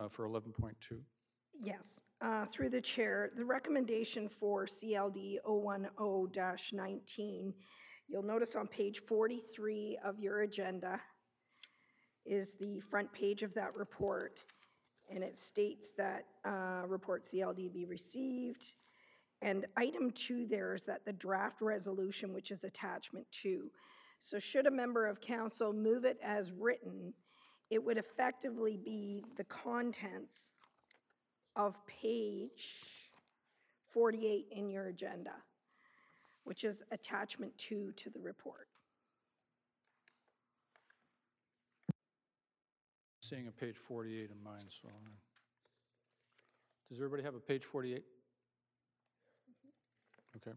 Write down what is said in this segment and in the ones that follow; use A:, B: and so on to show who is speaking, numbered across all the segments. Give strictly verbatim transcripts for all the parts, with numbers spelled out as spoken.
A: uh, for eleven point two.
B: Yes, uh, through the chair, the recommendation for C L D zero one zero dash nineteen, you'll notice on page forty-three of your agenda is the front page of that report, and it states that uh, report C L D be received. And item two there is that the draft resolution, which is attachment two. So should a member of council move it as written, it would effectively be the contents of page forty-eight in your agenda, which is attachment two to the report.
A: Seeing a page forty-eight in mine, so. uh, Does everybody have a page forty-eight? Okay.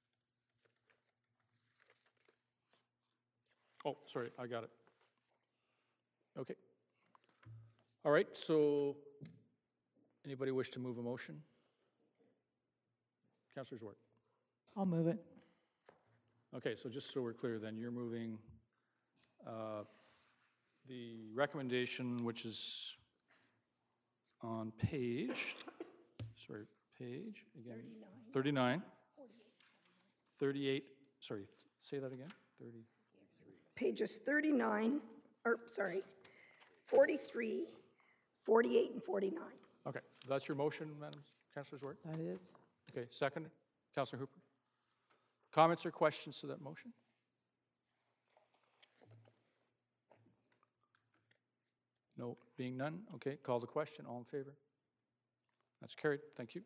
A: Oh, sorry, I got it. Okay. All right, so anybody wish to move a motion? Councillor Zwart.
C: I'll move it.
A: Okay, so just so we're clear then, you're moving uh, the recommendation, which is on page, sorry, page, again, thirty-nine. thirty-eight, sorry, say that again, thirty.
B: Pages thirty-nine, or sorry, forty-three, forty-eight, and forty-nine.
A: Okay, that's your motion, Madam Councillor Zwart?
C: That is.
A: Okay, second, Councillor Hooper. Comments or questions to that motion? No, being none, okay, call the question, all in favor? That's carried, thank you.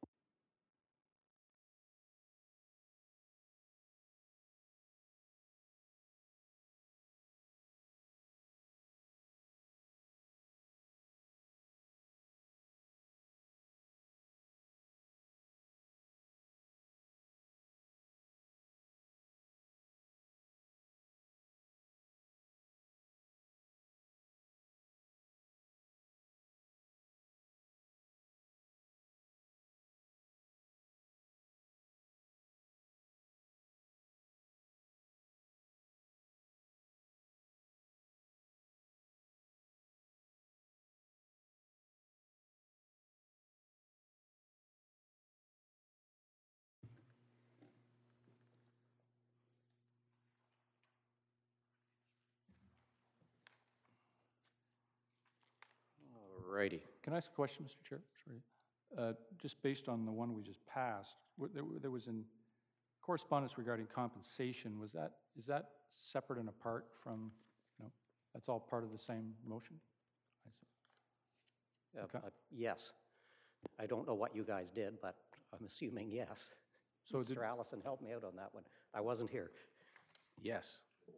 D: Righty.
A: Can I ask a question, Mister Chair? Sorry. Uh, just based on the one we just passed, w- there, there was in correspondence regarding compensation. Was that, is that separate and apart from, no, that's all part of the same motion? I see.
D: Uh,
A: Okay.
D: uh, Yes. I don't know what you guys did, but I'm assuming yes.
A: So did,
D: Mister Allison helped me out on that one. I wasn't here.
E: Yes.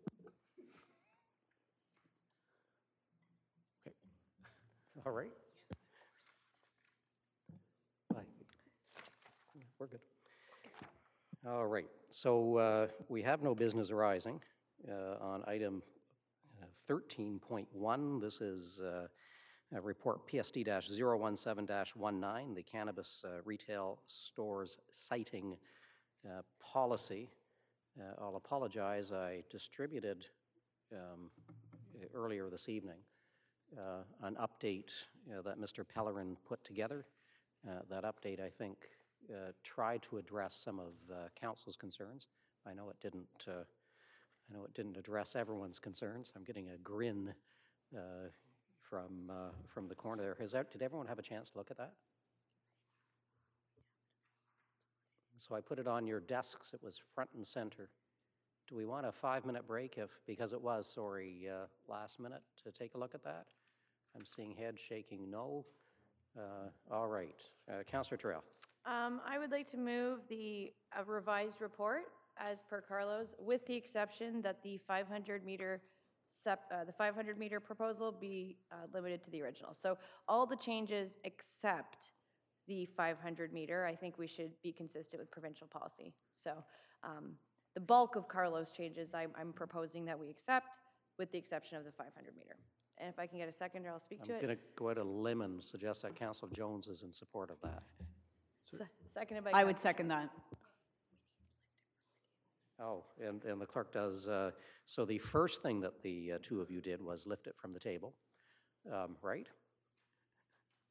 A: okay.
D: All right. Bye. We're good. All right. So uh, we have no business arising uh, on item uh, thirteen point one. This is uh, a report P S D zero one seven dash nineteen, the cannabis uh, retail stores citing uh, policy. Uh, I'll apologize. I distributed um, earlier this evening Uh, an update uh, that Mister Pellerin put together. Uh, that update, I think, uh, tried to address some of uh, council's concerns. I know it didn't. Uh, I know it didn't address everyone's concerns. I'm getting a grin uh, from uh, from the corner there. Has that, did everyone have a chance to look at that? So I put it on your desks. It was front and center. Do we want a five-minute break if, because it was, sorry, uh, last minute, to take a look at that? I'm seeing head shaking no. Uh, all right. Uh, Councillor Trail.
F: Um, I would like to move the uh, revised report as per Carlos, with the exception that the five hundred meter sep, uh, the five hundred meter proposal be uh, limited to the original. So all the changes except the five hundred meter, I think we should be consistent with provincial policy. So um, the bulk of Carlos' changes I'm, I'm proposing that we accept, with the exception of the five hundred meter. And if I can get a seconder, I'll speak
D: I'm
F: to it.
D: going to go out on a limb and suggest that Councillor Jones is in support of that.
F: Se- Seconded by.
C: I would second that.
D: Oh, and, and the clerk does. Uh, so the first thing that the uh, two of you did was lift it from the table, um, right?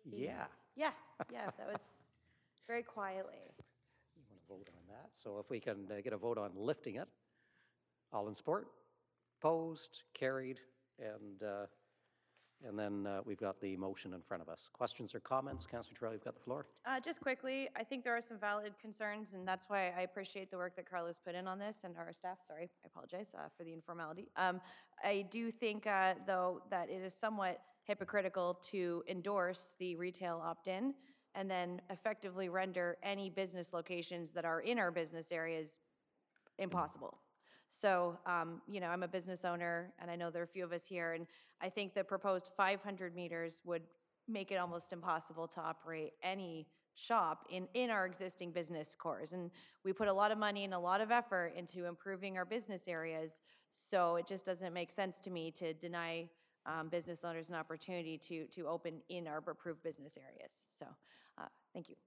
D: Yeah.
F: Yeah, yeah, that was very quietly.
D: You want to vote on that? So if we can uh, get a vote on lifting it, all in support? Opposed? Carried? And, uh, and then uh, we've got the motion in front of us. Questions or comments? Councillor Terrell, you've got the floor.
F: Uh, Just quickly, I think there are some valid concerns, and that's why I appreciate the work that Carlos put in on this, and our staff, sorry, I apologize uh, for the informality. Um, I do think, uh, though, that it is somewhat hypocritical to endorse the retail opt-in and then effectively render any business locations that are in our business areas impossible. So, um, you know, I'm a business owner, and I know there are a few of us here, and I think the proposed five hundred meters would make it almost impossible to operate any shop in, in our existing business cores. And we put a lot of money and a lot of effort into improving our business areas, so it just doesn't make sense to me to deny um, business owners an opportunity to, to open in our approved business areas. So, uh, thank you.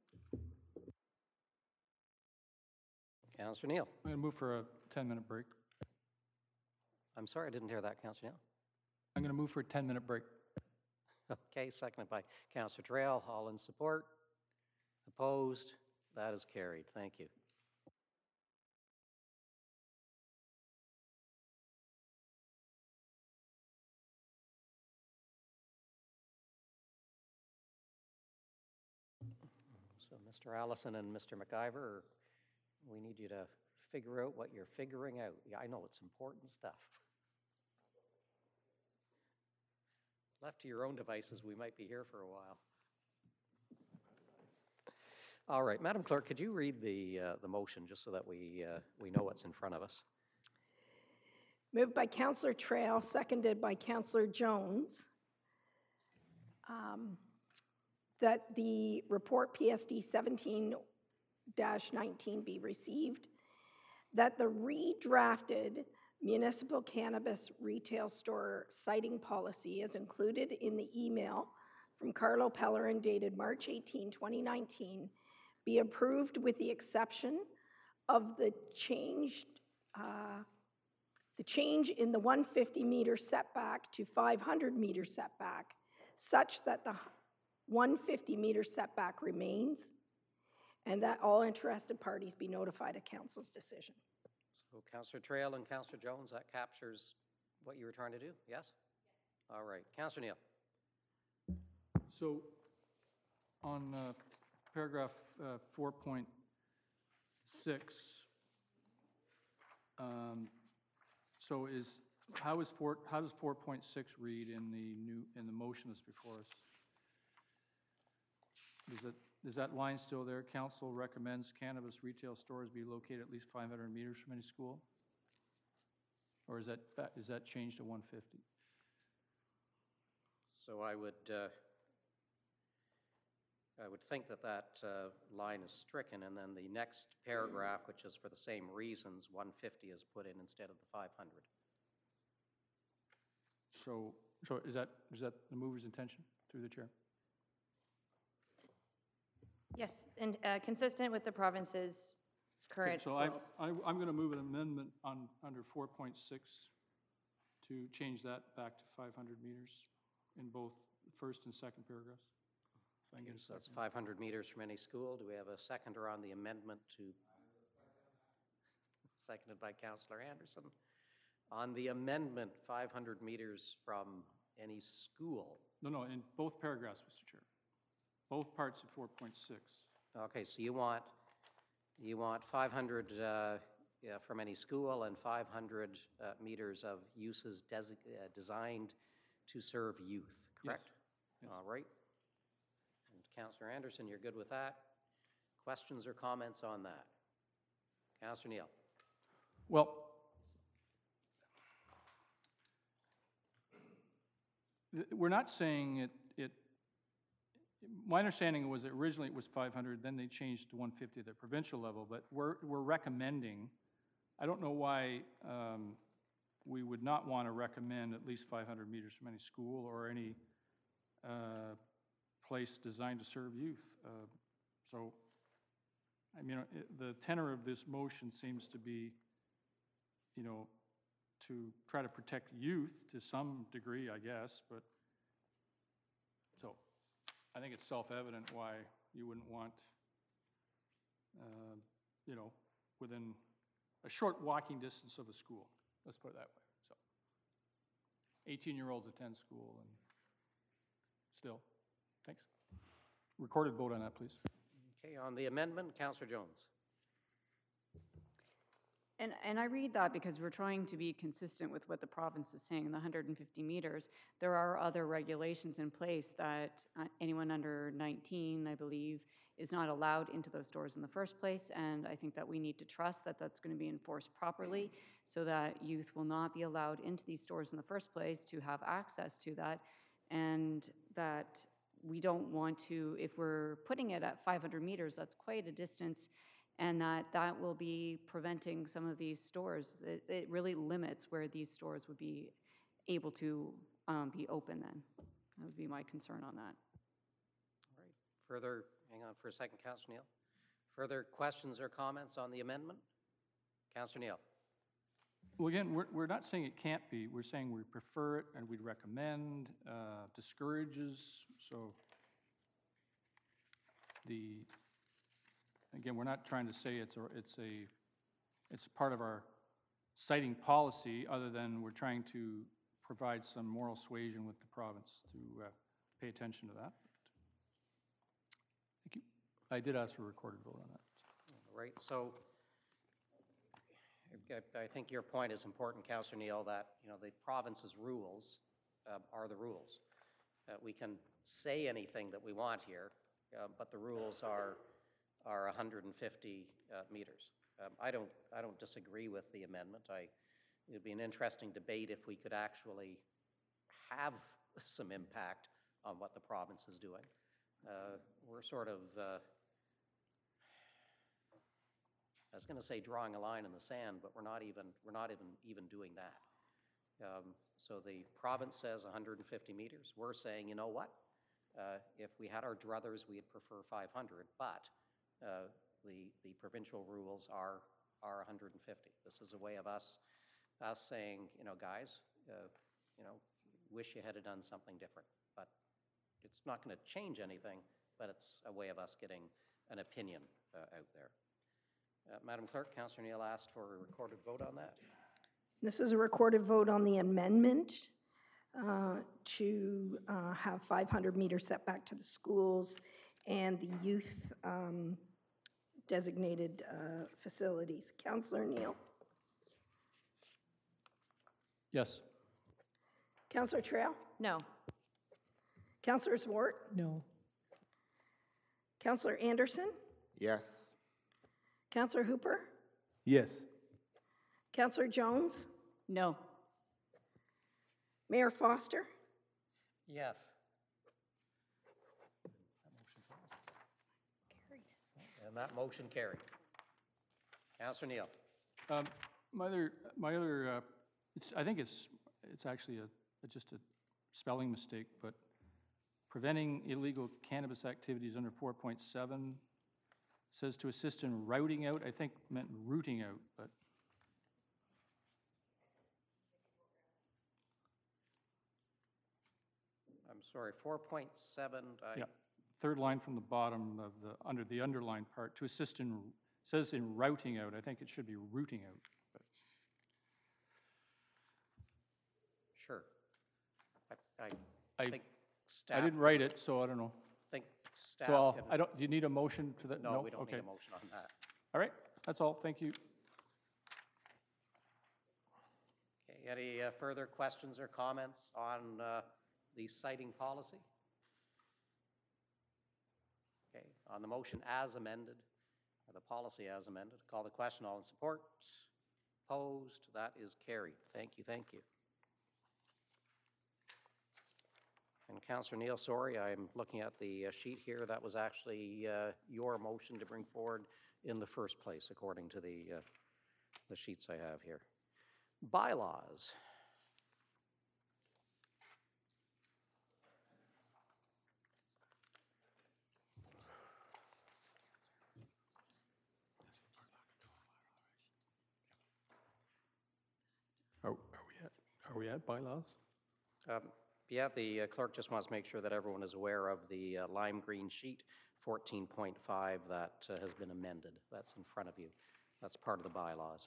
D: Councillor Neil.
A: I'm going to move for a ten-minute break.
D: I'm sorry, I didn't hear that, Councillor Neil.
A: I'm going to move for a ten-minute break.
D: Okay, seconded by Councillor Trail. All in support? Opposed? That is carried. Thank you. So Mister Allison and Mister McIver, we need you to figure out what you're figuring out. Yeah, I know it's important stuff. Left to your own devices, we might be here for a while. All right, Madam Clerk, could you read the, uh, the motion just so that we, uh, we know what's in front of us?
B: Moved by Councillor Trail, seconded by Councillor Jones, um, that the report P S D seventeen dash nineteen be received, that the redrafted municipal cannabis retail store citing policy as included in the email from Carlo Pellerin dated March eighteenth, twenty nineteen, be approved with the exception of the changed uh, the change in the one hundred fifty meter setback to five hundred meter setback, such that the one hundred fifty meter setback remains, and that all interested parties be notified of council's decision.
D: So Councillor Trail and Councillor Jones, that captures what you were trying to do, yes? Yes. All right, Councillor Neil.
A: So on uh, paragraph uh, four point six, um, so is, how is four, how does four point six read in the new, in the motion that's before us? Is it, is that line still there? Council recommends cannabis retail stores be located at least five hundred meters from any school? Or is that, is that changed to one hundred fifty?
D: So I would, uh, I would think that that uh, line is stricken, and then the next paragraph, which is for the same reasons, one hundred fifty is put in instead of the five hundred.
A: So, so is that, is that the mover's intention, through the chair?
F: Yes, and uh, consistent with the province's current
A: So I,
F: rules.
A: I, I'm going to move an amendment on, under four point six to change that back to five hundred meters in both the first and second paragraphs. If I can get a
D: So that's
A: second.
D: five hundred meters from any school. Do we have a seconder on the amendment to? Seconded by Councillor Anderson. On the amendment, five hundred meters from any school.
A: No, no, in both paragraphs, Mister Chair. Both parts of four point six.
D: Okay, so you want, you want five hundred uh, yeah, from any school and five hundred uh, meters of uses desi- uh, designed to serve youth, correct?
A: Yes.
D: All right. And Councillor Anderson, you're good with that? Questions or comments on that? Councillor Neil.
A: Well, th- we're not saying it, it, my understanding was that originally it was five hundred, then they changed to one hundred fifty at the provincial level, but we're, we're recommending, I don't know why um, we would not want to recommend at least five hundred meters from any school or any uh, place designed to serve youth. Uh, so, I mean, it, the tenor of this motion seems to be, you know, to try to protect youth to some degree, I guess, but, so, I think it's self-evident why you wouldn't want, uh, you know, within a short walking distance of a school, let's put it that way, so. eighteen-year-olds attend school and still, thanks. Recorded vote on that, please.
D: Okay, on the amendment, Councillor Jones.
C: And, and I read that because we're trying to be consistent with what the province is saying, the one hundred fifty meters. There are other regulations in place that uh, anyone under nineteen, I believe, is not allowed into those stores in the first place. And I think that we need to trust that that's going to be enforced properly so that youth will not be allowed into these stores in the first place to have access to that. And that we don't want to, if we're putting it at five hundred meters, that's quite a distance, and that that will be preventing some of these stores. It, it really limits where these stores would be able to um, be open then. That would be my concern on that.
D: All right, further, hang on for a second, Councillor Neal. Further questions or comments on the amendment? Councillor Neal.
A: Well, again, we're, we're not saying it can't be, we're saying we prefer it and we'd recommend, uh, discourages, so the, again, we're not trying to say it's a, it's a, it's a part of our citing policy, other than we're trying to provide some moral suasion with the province to uh, pay attention to that. Thank you. I did ask for a recorded vote on that.
D: All right, so I- I think your point is important, Councillor Neal, that, you know, the province's rules uh, are the rules. Uh, We can say anything that we want here, uh, but the rules are, are one hundred fifty uh, meters. Um, I don't, I don't disagree with the amendment. I, it would be an interesting debate if we could actually have some impact on what the province is doing. Uh, We're sort of, uh, I was going to say drawing a line in the sand, but we're not even, we're not even, even doing that. Um, So the province says one hundred fifty meters. We're saying, you know what? Uh, If we had our druthers, we'd prefer five hundred, but uh, the, the provincial rules are, are one hundred fifty. This is a way of us, us saying, you know, guys, uh, you know, wish you had done something different. But it's not going to change anything, but it's a way of us getting an opinion uh, out there. Uh, Madam Clerk, Councillor Neal asked for a recorded vote on that.
B: This is a recorded vote on the amendment uh, to uh, have five hundred meter setback to the schools and the youth um, designated uh, facilities. Councillor Neal.
A: Yes.
B: Councillor Trail.
F: No.
B: Councillor Zwart.
C: No.
B: Councillor Anderson.
E: Yes.
B: Councillor Hooper.
E: Yes.
B: Councillor Jones.
C: No.
B: Mayor Foster.
D: Yes. And that motion carried. Councillor Neal.
A: Um, My other, my other, uh, it's, I think it's, it's actually a, just a spelling mistake, but preventing illegal cannabis activities under four point seven says to assist in routing out, I think meant rooting out, but.
D: I'm sorry, four point seven, I,
A: Yeah, third line from the bottom of the, under the underlined part, to assist in, says in routing out, I think it should be rooting out. But
D: sure. I,
A: I-
D: I think staff.
A: I didn't write it, so I don't know.
D: Think staff
A: So I'll,
D: can.
A: I don't, do you need a motion to that?
D: No, we don't
A: Okay.
D: need a motion on that.
A: All right, that's all, thank you.
D: Okay, any uh, further questions or comments on uh, the citing policy? Okay, on the motion as amended, or the policy as amended, call the question, all in support? Opposed? That is carried. Thank you, thank you. And Councillor Neal, sorry, I'm looking at the uh, sheet here. That was actually uh, your motion to bring forward in the first place, according to the, uh, the sheets I have here. Bylaws.
E: Are, are we at, are we at bylaws?
D: Um, Yeah, the uh, clerk just wants to make sure that everyone is aware of the uh, lime green sheet, fourteen point five, that uh, has been amended. That's in front of you. That's part of the bylaws.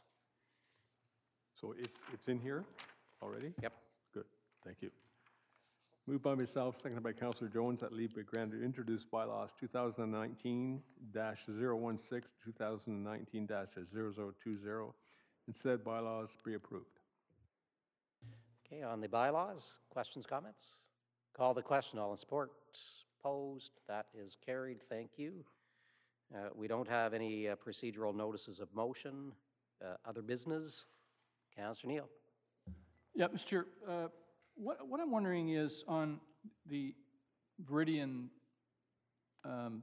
E: So it's, it's in here already?
D: Yep.
E: Good, thank you. Moved by myself, seconded by Councillor Jones, that leave be granted to introduce bylaws two thousand nineteen dash zero one six, two thousand nineteen dash zero zero two zero, and said bylaws be approved.
D: Okay, on the bylaws, questions, comments? Call the question. All in support? Opposed? That is carried. Thank you. Uh, We don't have any uh, procedural notices of motion. Uh, Other business? Councillor Neal.
A: Yeah, Mister Chair, uh, what, what I'm wondering is on the Viridian um,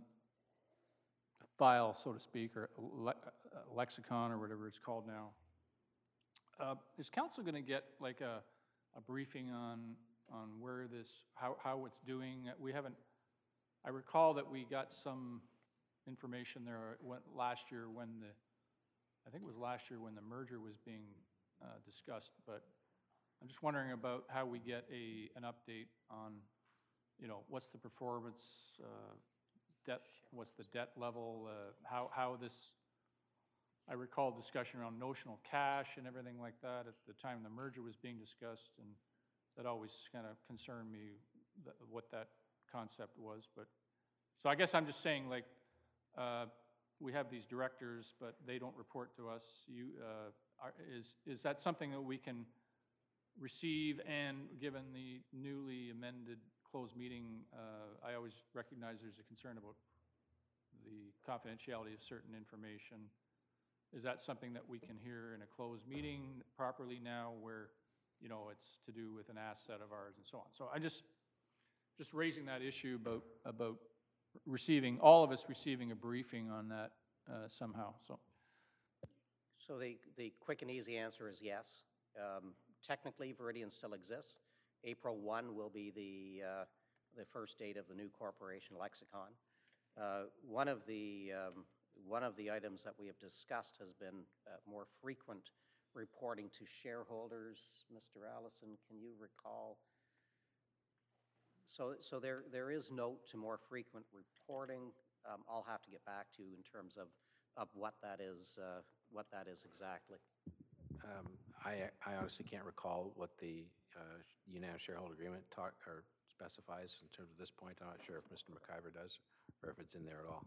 A: file, so to speak, or le- uh, lexicon, or whatever it's called now, uh, is council going to get like a, a briefing on, on where this, how, how it's doing? We haven't, I recall that we got some information there when, last year when the, I think it was last year when the merger was being uh, discussed, but I'm just wondering about how we get a, an update on, you know, what's the performance, uh, debt, what's the debt level, uh, how, how this, I recall discussion around notional cash and everything like that at the time the merger was being discussed, and that always kind of concerned me, that, what that concept was. But, so I guess I'm just saying, like, uh, we have these directors, but they don't report to us. You, uh, are, is, is that something that we can receive? And given the newly amended closed meeting, uh, I always recognize there's a concern about the confidentiality of certain information. Is that something that we can hear in a closed meeting properly now, where, you know, it's to do with an asset of ours and so on? So I just, just raising that issue about, about receiving, all of us receiving a briefing on that uh, somehow, so.
D: So the, the quick and easy answer is yes. Um, Technically, Viridian still exists. April first will be the, uh, the first date of the new corporation lexicon. Uh, One of the, um, one of the items that we have discussed has been uh, more frequent reporting to shareholders. Mister Allison, can you recall? So, so there, there is note to more frequent reporting. Um, I'll have to get back to you in terms of, of what that is, uh, what that is exactly.
G: Um, I, I honestly can't recall what the uh, unanimous shareholder agreement talk, or specifies in terms of this point. I'm not sure if Mister McIver does, or if it's in there at all.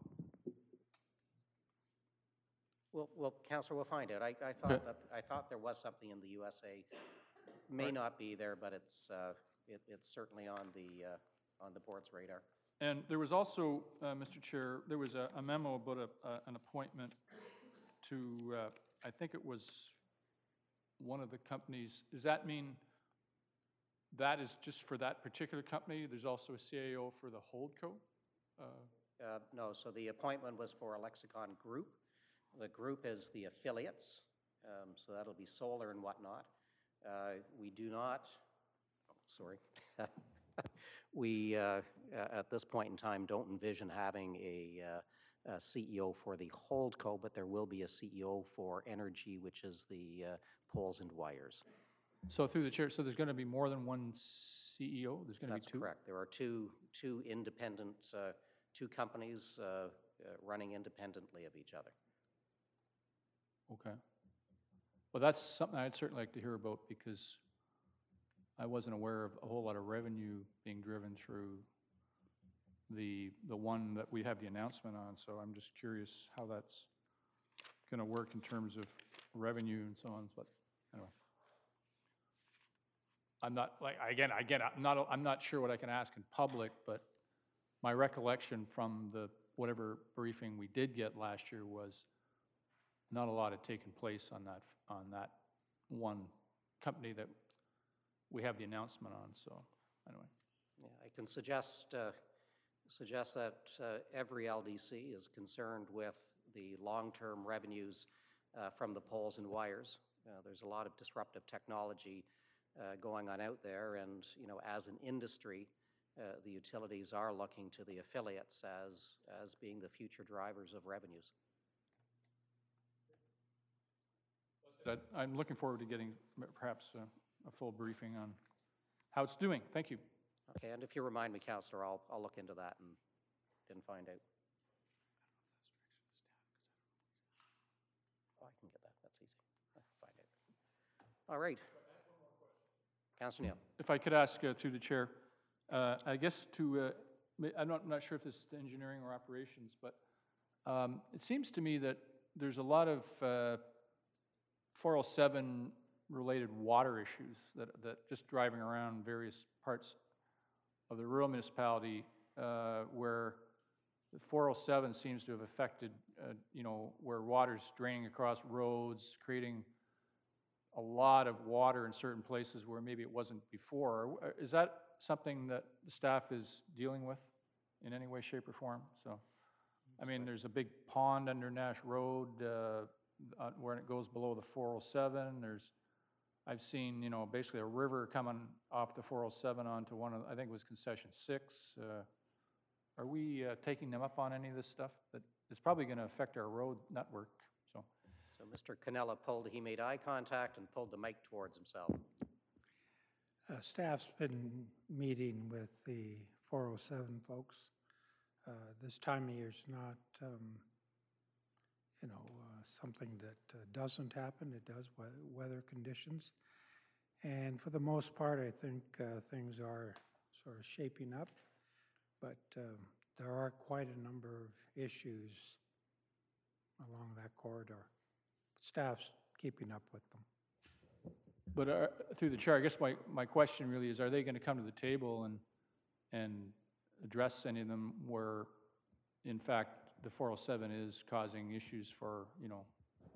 D: Well, well, Councillor, we'll find out. I, I
A: Okay.
D: thought that, I thought there was something in the U S A. May not be there, but it's, uh, it, it's certainly on the, uh, on the board's radar.
A: And there was also, uh, Mister Chair, there was a a memo about a, uh, an appointment to, uh, I think it was one of the companies. Does that mean that is just for that particular company? There's also a C A O for the holdco? Uh,
D: Uh, no, so the appointment was for a Lexicon Group. The group is the affiliates, um, so that'll be solar and whatnot. Uh, we do not, oh, sorry. we, uh, at this point in time, don't envision having a, uh, a C E O for the holdco, but there will be a C E O for Energy, which is the uh, poles and wires.
A: So through the chair, so there's going to be more than one C E O? There's going to be
D: That's
A: two?
D: correct. There are two, two independent, uh, two companies uh, uh, running independently of each other.
A: Okay. Well, that's something I'd certainly like to hear about, because I wasn't aware of a whole lot of revenue being driven through the, the one that we have the announcement on, so I'm just curious how that's going to work in terms of revenue and so on, but anyway. I'm not, like, again, again, I'm not, I'm not sure what I can ask in public, but my recollection from the, whatever briefing we did get last year was not a lot had taken place on that, on that one company that we have the announcement on, so anyway.
D: Yeah, I can suggest, uh, suggest that uh, every L D C is concerned with the long-term revenues uh, from the poles and wires. Uh, there's a lot of disruptive technology uh, going on out there, and you know, as an industry, uh, the utilities are looking to the affiliates as, as being the future drivers of revenues.
A: That, I'm looking forward to getting perhaps a, a full briefing on how it's doing. Thank you.
D: Okay, and if you remind me, Counselor, I'll, I'll look into that and, and find out. Oh, I can get that, that's easy. I'll find out. All right. Counselor Neal.
A: If I could ask uh, through the chair, uh, I guess to, uh, ma- I'm not, I'm not sure if this is to engineering or operations, but um, it seems to me that there's a lot of uh, four oh seven related water issues that, that just driving around various parts of the rural municipality uh, where the four oh seven seems to have affected, uh, you know, where water's draining across roads, creating a lot of water in certain places where maybe it wasn't before. Uh, Is that something that the staff is dealing with in any way, shape, or form? So, I mean, there's a big pond under Nash Road uh, uh, where it goes below the four oh seven. There's, I've seen, you know, basically a river coming off the four oh seven onto one of, I think it was concession six. Uh, Are we uh, taking them up on any of this stuff? That it's probably going to affect our road network, so.
D: So Mister Canella pulled, he made eye contact and pulled the mic towards himself.
H: Uh, Staff's been meeting with the four oh seven folks. Uh, This time of year is not, um, you know, uh, something that uh, doesn't happen. It does, we- weather conditions. And for the most part, I think uh, things are sort of shaping up. But um, there are quite a number of issues along that corridor. Staff's keeping up with them.
A: But uh, through the chair, I guess my, my question really is, are they going to come to the table and, and address any of them where, in fact, the four oh seven is causing issues for, you know,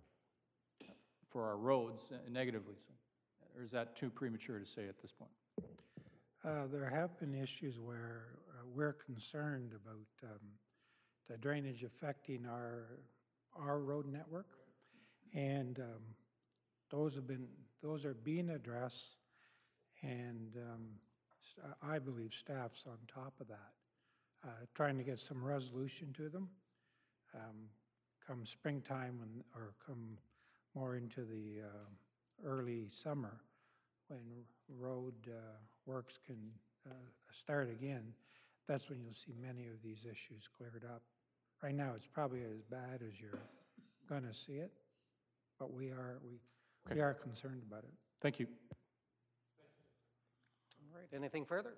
A: for our roads uh, negatively? So, or is that too premature to say at this point?
H: Uh, There have been issues where uh, we're concerned about um, the drainage affecting our, our road network. And um, those have been, those are being addressed, and um, st- I believe staff's on top of that, uh, trying to get some resolution to them. Um, Come springtime when, or come more into the uh, early summer, when road uh, works can uh, start again, that's when you'll see many of these issues cleared up. Right now, it's probably as bad as you're going to see it, but we are, we, we
A: Okay.
H: are concerned about it.
A: Thank you.
D: All right, anything further?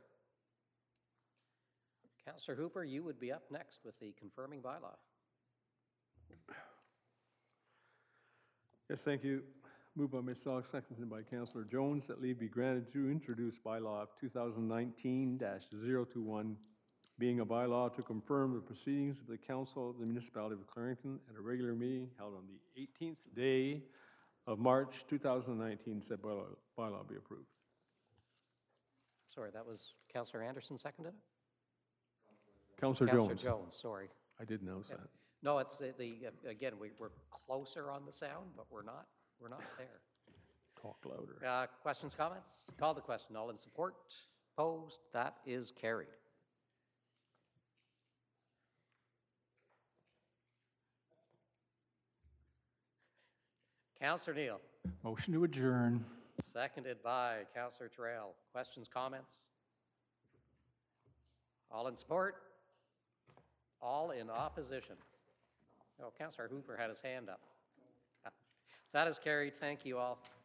D: Counselor Hooper, you would be up next with the confirming bylaw.
E: Yes, thank you. Moved by myself, seconded by Councillor Jones, that leave be granted to introduce bylaw two thousand nineteen dash zero two one, being a bylaw to confirm the proceedings of the Council of the Municipality of Clarington at a regular meeting held on the eighteenth day of March two thousand nineteen, said bylaw, bylaw be approved.
D: Sorry, that was Councillor Anderson seconded it?
E: Councillor
D: Councillor
E: Jones.
D: Jones, sorry.
E: I did notice
D: Yeah.
E: that.
D: No, it's the, the, again, we, we're closer on the sound, but we're not, we're not there.
E: Talk louder.
D: Uh, Questions, comments? Call the question. All in support? Opposed? That is carried. Councillor Neal,
A: Motion to adjourn.
D: seconded by Councillor Terrell. Questions, comments? All in support? All in opposition? Oh, Councillor Hooper had his hand up. That is carried. Thank you all.